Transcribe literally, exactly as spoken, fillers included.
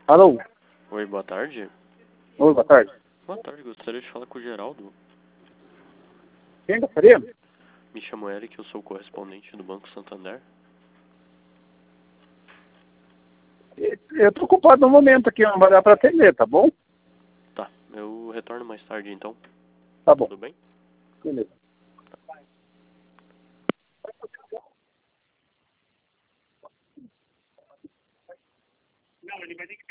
Alô? Oi, boa tarde. Oi, boa tarde. Boa tarde, gostaria de falar com o Geraldo. Quem gostaria? Me chamo Eric, eu sou correspondente do Banco Santander. Eu tô ocupado no momento aqui, não vai dar pra atender, tá bom? Tá, eu retorno mais tarde então. Tá bom. Tudo bem? Beleza. Não, ele vai ter que